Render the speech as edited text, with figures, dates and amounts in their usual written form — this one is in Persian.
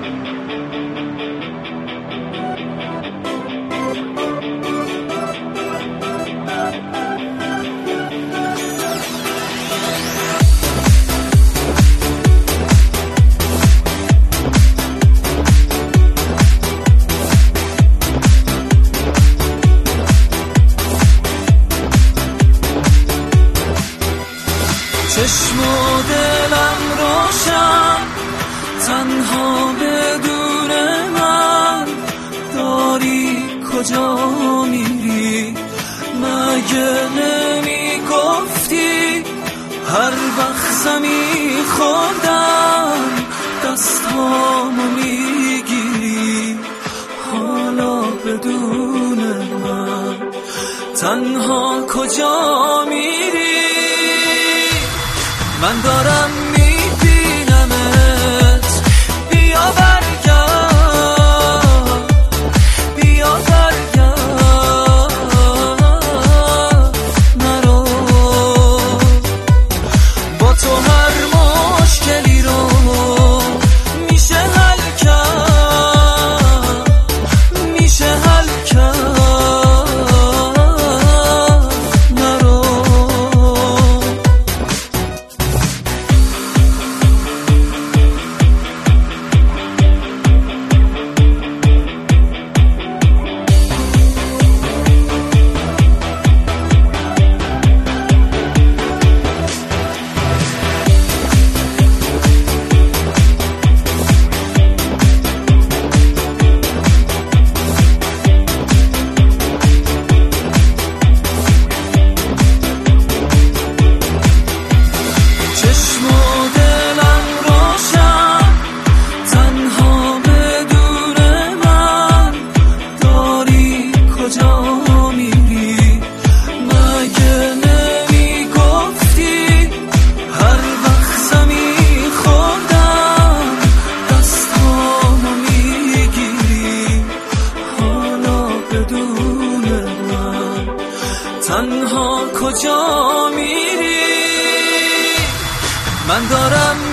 چشم و دلم روشن، تنها بدون من داری کجا میری؟ مگه نمی گفتی هر وقت زمین خوردم دستامو میگیری؟ حالا بدون من تنها کجا میری؟ من دارم میبینمت، بیا برگرد، بیا برگرد، نرو. با تو هر مشکلی رو میشه حل کرد، میشه حل کرد. تنها کجا میری؟ من دارم